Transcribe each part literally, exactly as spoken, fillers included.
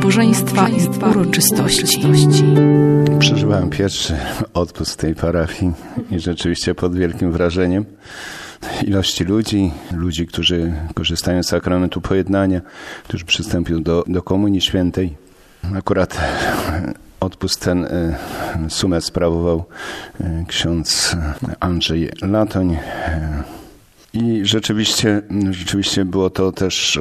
nabożeństwa i uroczystości. Przeżywałem pierwszy odpust tej parafii i rzeczywiście pod wielkim wrażeniem ilości ludzi, ludzi, którzy korzystają z sakramentu pojednania, którzy przystępują do, do Komunii Świętej. Akurat odpust ten sumę sprawował ksiądz Andrzej Latoń. I rzeczywiście, rzeczywiście było to też,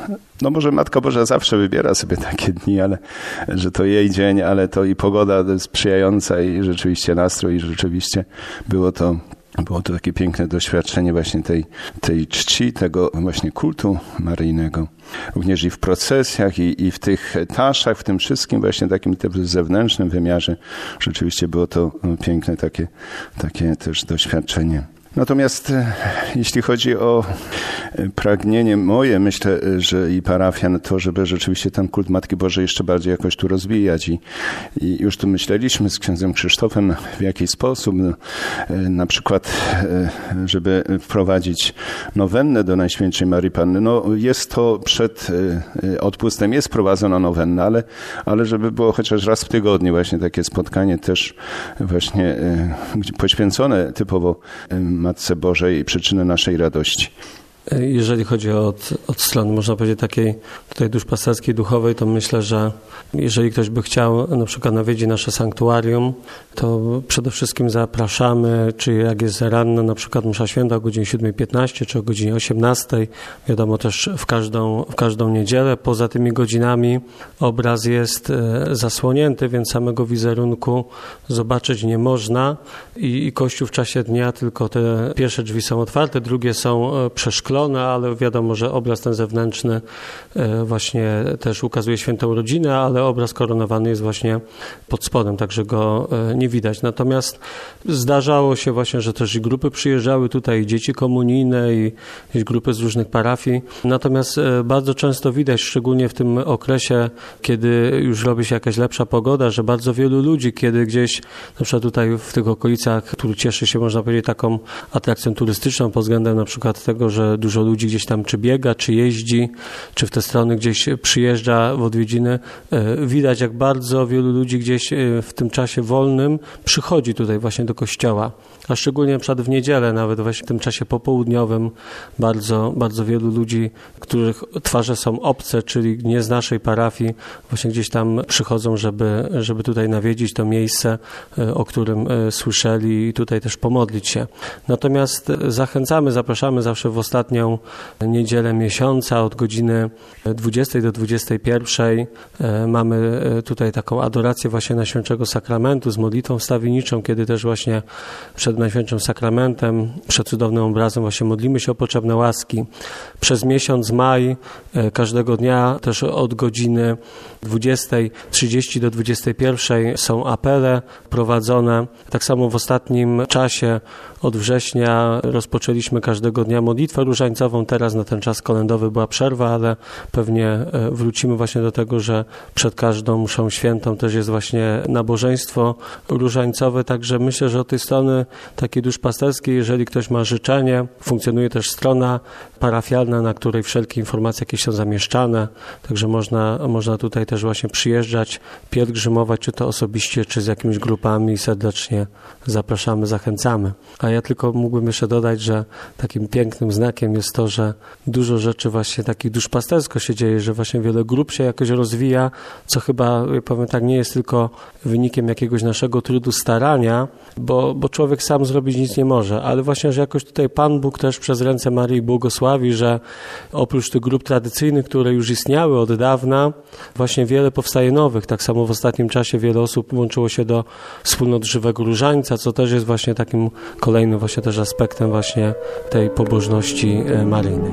no może Matka Boża zawsze wybiera sobie takie dni, ale że to jej dzień, ale to i pogoda sprzyjająca i rzeczywiście nastrój, i rzeczywiście było to, było to takie piękne doświadczenie właśnie tej, tej czci, tego właśnie kultu maryjnego. Również i w procesjach, i, i w tych taszach, w tym wszystkim właśnie takim zewnętrznym wymiarze. Rzeczywiście było to piękne takie, takie też doświadczenie. Natomiast jeśli chodzi o pragnienie moje, myślę, że i parafian, to żeby rzeczywiście ten kult Matki Bożej jeszcze bardziej jakoś tu rozwijać i, i już tu myśleliśmy z księdzem Krzysztofem w jaki sposób, no, na przykład żeby wprowadzić nowennę do Najświętszej Maryi Panny. No jest to przed odpustem, jest prowadzona nowenna, ale, ale żeby było chociaż raz w tygodniu właśnie takie spotkanie też właśnie poświęcone typowo Matce Bożej i przyczyny naszej radości. Jeżeli chodzi o od, od strony, można powiedzieć, takiej tutaj duszpasterskiej, duchowej, to myślę, że jeżeli ktoś by chciał na przykład nawiedzić nasze sanktuarium, to przede wszystkim zapraszamy, czy jak jest ranna, na przykład msza święta o godzinie siódma piętnaście, czy o godzinie osiemnastej, wiadomo też w każdą, w każdą niedzielę. Poza tymi godzinami obraz jest zasłonięty, więc samego wizerunku zobaczyć nie można i, i Kościół w czasie dnia, tylko te pierwsze drzwi są otwarte, drugie są przeszklone, ale wiadomo, że obraz ten zewnętrzny właśnie też ukazuje świętą rodzinę, ale obraz koronowany jest właśnie pod spodem, także go nie widać. Natomiast zdarzało się właśnie, że też i grupy przyjeżdżały tutaj, i dzieci komunijne, i, i grupy z różnych parafii. Natomiast bardzo często widać, szczególnie w tym okresie, kiedy już robi się jakaś lepsza pogoda, że bardzo wielu ludzi, kiedy gdzieś, na przykład tutaj w tych okolicach, który cieszy się, można powiedzieć, taką atrakcją turystyczną pod względem na przykład tego, że dużo ludzi gdzieś tam czy biega, czy jeździ, czy w te strony gdzieś przyjeżdża w odwiedziny. Widać, jak bardzo wielu ludzi gdzieś w tym czasie wolnym przychodzi tutaj właśnie do kościoła. A szczególnie na przykład w niedzielę, nawet właśnie w tym czasie popołudniowym bardzo, bardzo wielu ludzi, których twarze są obce, czyli nie z naszej parafii, właśnie gdzieś tam przychodzą, żeby, żeby tutaj nawiedzić to miejsce, o którym słyszeli i tutaj też pomodlić się. Natomiast zachęcamy, zapraszamy zawsze w ostatnią niedzielę miesiąca od godziny dwudziestej do dwudziestej pierwszej. Mamy tutaj taką adorację właśnie Najświętszego Sakramentu z modlitwą wstawienniczą, kiedy też właśnie przed Najświętszym Sakramentem, przed cudownym obrazem właśnie modlimy się o potrzebne łaski. Przez miesiąc maj każdego dnia też od godziny dwudziestej trzydzieści do dwudziestej pierwszej są apele prowadzone. Tak samo w ostatnim czasie od września rozpoczęliśmy każdego dnia modlitwę różańcową. Teraz na ten czas kolędowy była przerwa, ale pewnie wrócimy właśnie do tego, że przed każdą mszą świętą też jest właśnie nabożeństwo różańcowe. Także myślę, że od tej strony takiej duszpasterskiej, jeżeli ktoś ma życzenie, funkcjonuje też strona parafialna, na której wszelkie informacje jakieś są zamieszczane. Także można, można tutaj też właśnie przyjeżdżać, pielgrzymować, czy to osobiście, czy z jakimiś grupami. Serdecznie zapraszamy, zachęcamy. A ja tylko mógłbym jeszcze dodać, że takim pięknym znakiem jest to, że dużo rzeczy właśnie takich duszpastersko się dzieje, że właśnie wiele grup się jakoś rozwija, co chyba, powiem tak, nie jest tylko wynikiem jakiegoś naszego trudu, starania, bo, bo człowiek sam zrobić nic nie może, ale właśnie, że jakoś tutaj Pan Bóg też przez ręce Maryi błogosławi, że oprócz tych grup tradycyjnych, które już istniały od dawna, właśnie wiele powstaje nowych. Tak samo w ostatnim czasie wiele osób łączyło się do wspólnot Żywego Różańca, co też jest właśnie takim kolejnym właśnie też aspektem właśnie tej pobożności maryjnej.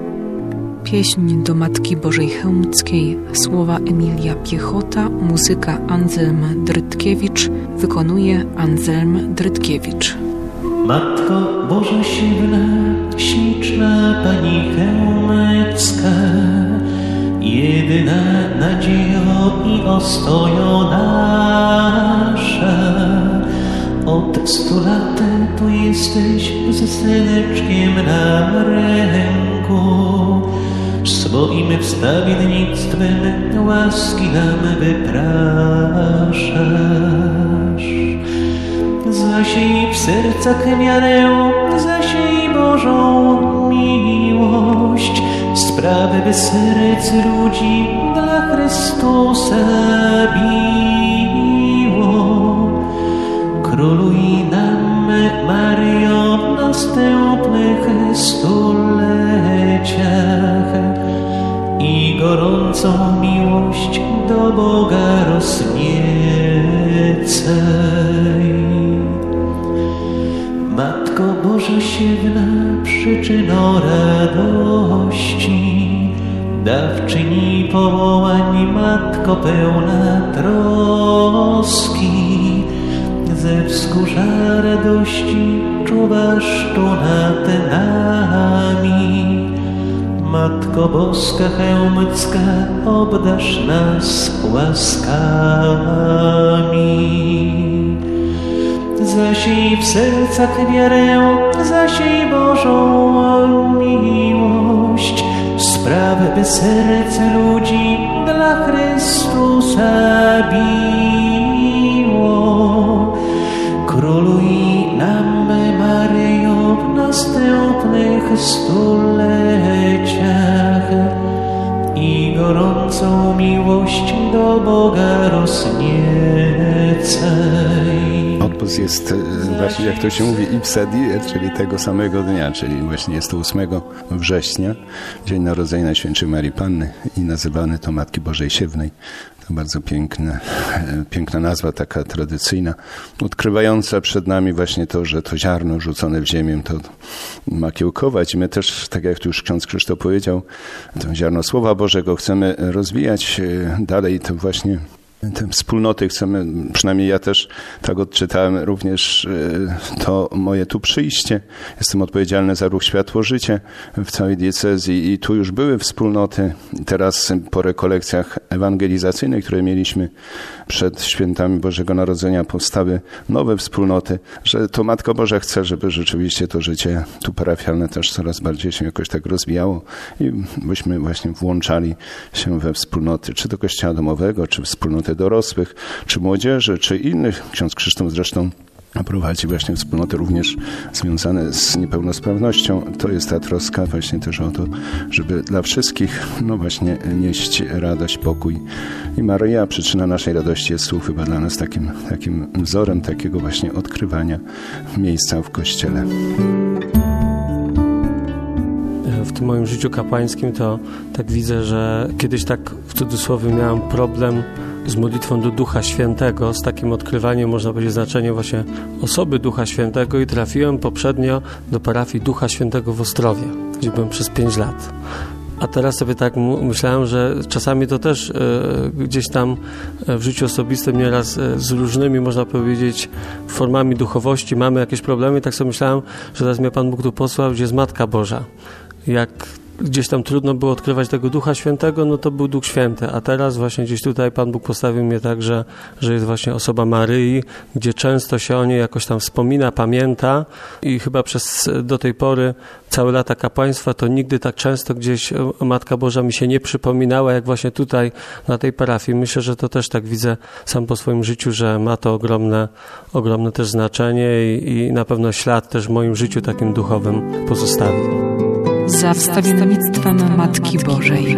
Pieśń do Matki Bożej Chełmskiej, słowa Emilia Piechota, muzyka Anselm Drytkiewicz, wykonuje Anselm Drytkiewicz. Matko Boża siwna, śliczna Pani Chełmecka, jedyna nadziejo i ostojo nasza. Od stu lat tu jesteś z syneczkiem na ręku, swoim wstawiennictwem łaski nam wypraszasz. Zasiej w sercach wiarę, zasiej Bożą miłość, sprawy by serc ludzi dla Chrystusa biło. Króluj nam, Maryjo, w następnych stuleciach i gorącą miłość do Boga rozniecaj. Matko Boża siewna, przyczyno radości, dawczyni powołań, Matko pełna troski, ze wzgórza radości czuwasz tu nad nami. Matko Boska Chełmcka, obdarz nas łaskami. Zasiej w sercach wiarę, zasiej Bożą miłość, sprawy by serc ludzi dla Chrystusa biło. Króluj nam, Maryjo, w następnych stuleciach i gorącą miłość do Boga rozniecaj. Odpust jest właśnie, jak to się mówi, ipsa die, czyli tego samego dnia, czyli właśnie jest to ósmego września, Dzień Narodzenia Najświętszej Marii Panny i nazywany to Matki Bożej Siewnej. To bardzo piękna, piękna nazwa, taka tradycyjna, odkrywająca przed nami właśnie to, że to ziarno rzucone w ziemię to ma kiełkować i my też, tak jak tu już ksiądz Krzysztof powiedział, to ziarno Słowa Bożego chcemy rozwijać dalej, to właśnie tę wspólnoty chcemy, przynajmniej ja też tak odczytałem również to moje tu przyjście. Jestem odpowiedzialny za ruch Światło Życie w całej diecezji i tu już były wspólnoty. Teraz po rekolekcjach ewangelizacyjnych, które mieliśmy przed świętami Bożego Narodzenia, powstały nowe wspólnoty, że to Matka Boża chce, żeby rzeczywiście to życie tu parafialne też coraz bardziej się jakoś tak rozwijało i byśmy właśnie włączali się we wspólnoty, czy do kościoła domowego, czy wspólnoty dorosłych, czy młodzieży, czy innych. Ksiądz Krzysztof zresztą prowadzi właśnie wspólnoty również związane z niepełnosprawnością. To jest ta troska właśnie też o to, żeby dla wszystkich no właśnie nieść radość, pokój. I Maryja, przyczyna naszej radości, jest tu chyba dla nas takim, takim wzorem takiego właśnie odkrywania miejsca w Kościele. W tym moim życiu kapłańskim to tak widzę, że kiedyś tak w cudzysłowie miałem problem z modlitwą do Ducha Świętego, z takim odkrywaniem, można powiedzieć, znaczenia właśnie osoby Ducha Świętego i trafiłem poprzednio do parafii Ducha Świętego w Ostrowie, gdzie byłem przez pięć lat. A teraz sobie tak myślałem, że czasami to też y, gdzieś tam w życiu osobistym nieraz y, z różnymi, można powiedzieć, formami duchowości mamy jakieś problemy i tak sobie myślałem, że teraz mnie Pan Bóg tu posłał, gdzie jest Matka Boża. Jak gdzieś tam trudno było odkrywać tego Ducha Świętego, no to był Duch Święty, a teraz właśnie gdzieś tutaj Pan Bóg postawił mnie tak, że, że jest właśnie osoba Maryi, gdzie często się o niej jakoś tam wspomina, pamięta i chyba przez do tej pory całe lata kapłaństwa to nigdy tak często gdzieś Matka Boża mi się nie przypominała, jak właśnie tutaj na tej parafii. Myślę, że to też tak widzę sam po swoim życiu, że ma to ogromne, ogromne też znaczenie i, i na pewno ślad też w moim życiu takim duchowym pozostawi. Za wstawiennictwem Matki Bożej.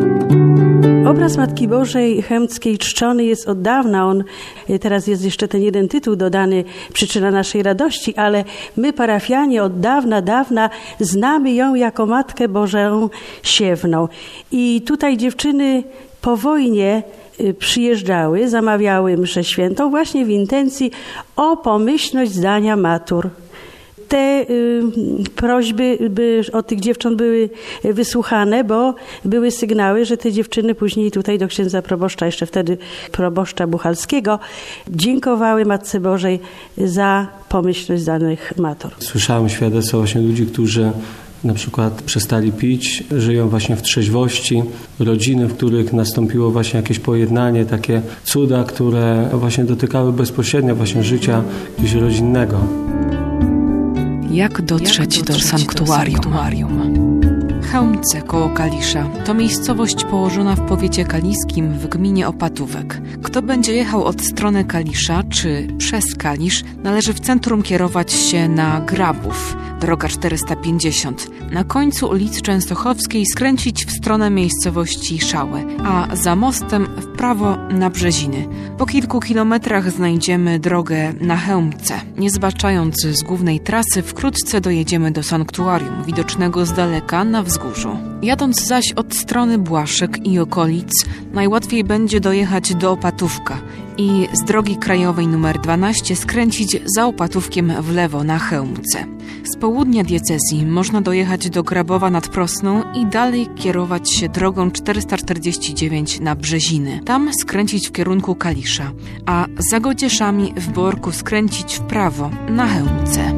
Obraz Matki Bożej Chełmckiej czczony jest od dawna. On, teraz jest jeszcze ten jeden tytuł dodany, Przyczyna naszej radości, ale my parafianie od dawna, dawna znamy ją jako Matkę Bożą Siewną. I tutaj dziewczyny po wojnie przyjeżdżały, zamawiały mszę świętą właśnie w intencji o pomyślność zdania matur. Te y, prośby by od tych dziewcząt były wysłuchane, bo były sygnały, że te dziewczyny później tutaj do księdza proboszcza, jeszcze wtedy proboszcza Buchalskiego, dziękowały Matce Bożej za pomyślność danych matur. Słyszałem świadectwa właśnie ludzi, którzy na przykład przestali pić, żyją właśnie w trzeźwości, rodziny, w których nastąpiło właśnie jakieś pojednanie, takie cuda, które właśnie dotykały bezpośrednio właśnie życia gdzieś rodzinnego. Jak dotrzeć, Jak dotrzeć do sanktuarium? Do sanktuarium? Chełmce koło Kalisza to miejscowość położona w powiecie kaliskim w gminie Opatówek. Kto będzie jechał od strony Kalisza czy przez Kalisz, należy w centrum kierować się na Grabów, droga czterysta pięćdziesiąt. Na końcu ulicy Częstochowskiej skręcić w stronę miejscowości Szałę, a za mostem w prawo na Brzeziny. Po kilku kilometrach znajdziemy drogę na Chełmce. Nie zbaczając z głównej trasy, wkrótce dojedziemy do sanktuarium, widocznego z daleka na wzgórzu. Jadąc zaś od strony Błaszek i okolic, najłatwiej będzie dojechać do Opatówka i z drogi krajowej numer dwanaście skręcić za Opatówkiem w lewo na Chełmce. Z południa diecezji można dojechać do Grabowa nad Prosną i dalej kierować się drogą czterysta czterdzieści dziewięć na Brzeziny. Tam skręcić w kierunku Kalisza, a za Godzieszami w Borku skręcić w prawo na Chełmce.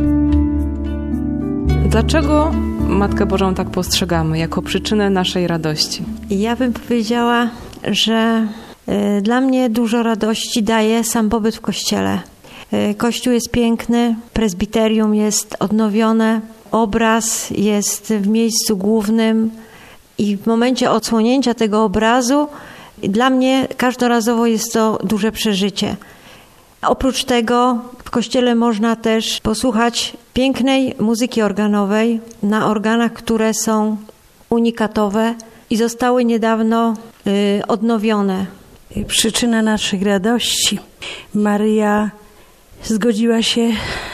Dlaczego Matkę Bożą tak postrzegamy jako przyczynę naszej radości? Ja bym powiedziała, że y, dla mnie dużo radości daje sam pobyt w kościele. Y, kościół jest piękny, prezbiterium jest odnowione, obraz jest w miejscu głównym i w momencie odsłonięcia tego obrazu dla mnie każdorazowo jest to duże przeżycie. Oprócz tego w kościele można też posłuchać pięknej muzyki organowej na organach, które są unikatowe i zostały niedawno y, odnowione. Przyczyna naszych radości. Maryja zgodziła się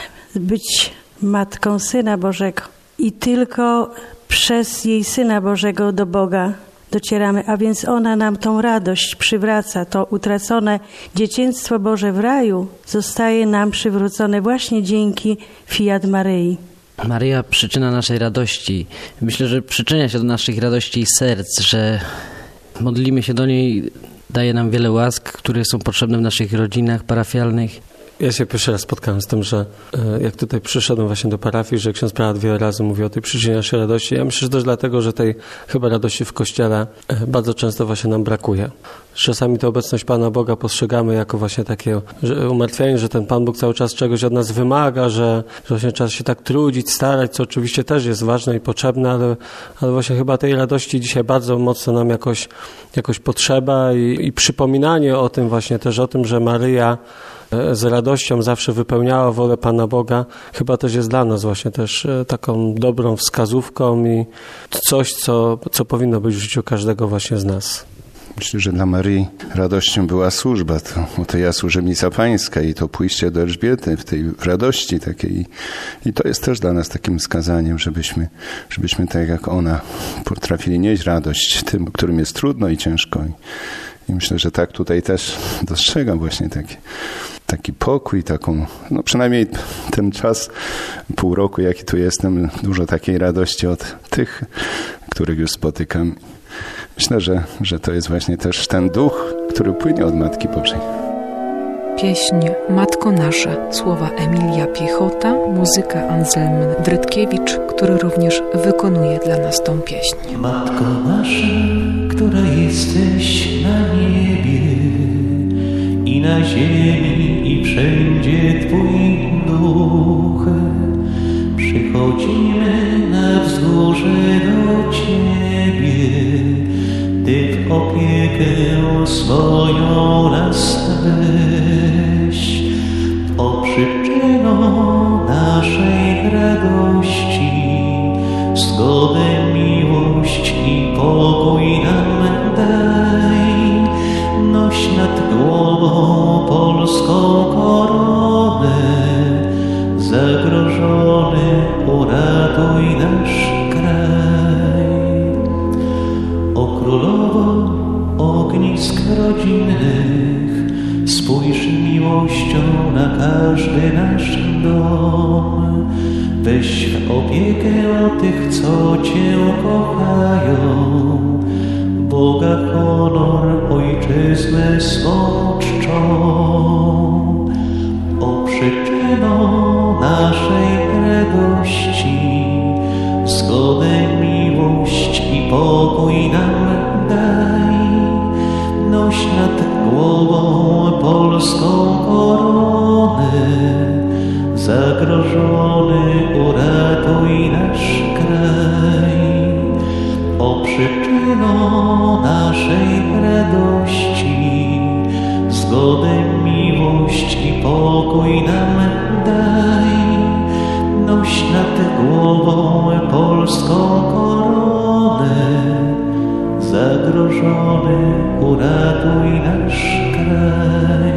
być matką Syna Bożego i tylko przez jej Syna Bożego do Boga docieramy, a więc ona nam tą radość przywraca. To utracone dzieciństwo Boże w raju zostaje nam przywrócone właśnie dzięki fiat Maryi. Maryja, przyczyna naszej radości. Myślę, że przyczynia się do naszych radości i serc, że modlimy się do niej, daje nam wiele łask, które są potrzebne w naszych rodzinach parafialnych. Ja się pierwszy raz spotkałem z tym, że jak tutaj przyszedłem właśnie do parafii, że ksiądz prałat wiele razy mówi o tej przyczynie naszej radości. Ja myślę, że też dlatego, że tej chyba radości w Kościele bardzo często właśnie nam brakuje. Czasami tę obecność Pana Boga postrzegamy jako właśnie takie że umartwienie, że ten Pan Bóg cały czas czegoś od nas wymaga, że, że właśnie trzeba się tak trudzić, starać, co oczywiście też jest ważne i potrzebne, ale, ale właśnie chyba tej radości dzisiaj bardzo mocno nam jakoś, jakoś potrzeba i, i przypominanie o tym właśnie też o tym, że Maryja z radością zawsze wypełniała wolę Pana Boga, chyba też jest dla nas właśnie też taką dobrą wskazówką i coś, co, co powinno być w życiu każdego właśnie z nas. Myślę, że dla Maryi radością była służba, to, to ja służebnica pańska i to pójście do Elżbiety w tej w radości takiej. I to jest też dla nas takim wskazaniem, żebyśmy, żebyśmy tak jak ona potrafili nieść radość tym, którym jest trudno i ciężko. I, i myślę, że tak tutaj też dostrzegam właśnie taki, taki pokój, taką, no przynajmniej ten czas, pół roku, jaki tu jestem, dużo takiej radości od tych, których już spotykam. Myślę, że, że to jest właśnie też ten duch, który płynie od Matki Bożej. Pieśń Matko Nasza, słowa Emilia Piechota, muzyka Anselm Drytkiewicz, który również wykonuje dla nas tą pieśń. Matko Nasza, która jesteś na niebie i na ziemi i wszędzie Twój duch, przychodzimy na wzgórze do Ciebie, Ty w opiekę swoją nas weź. O przyczyno naszej radości, zgodę, miłość i pokój nam daj. Noś nad głową polską koronę, zagrożony uratuj nasz kraj. O królowo ognisk rodzinnych, spójrz miłością na każdy nasz dom. Weź w opiekę tych, co Cię kochają, Boga honor, ojczyznę swą czczą. O przyczyno naszej radości, zgodę, miłość i pokój nam daj. Noś nad głową polską koronę, zagrożony uratuj nasz kraj. naszej radości, zgodę, miłość i pokój nam daj. Noś nad głową polską koronę, zagrożony uratuj nasz kraj.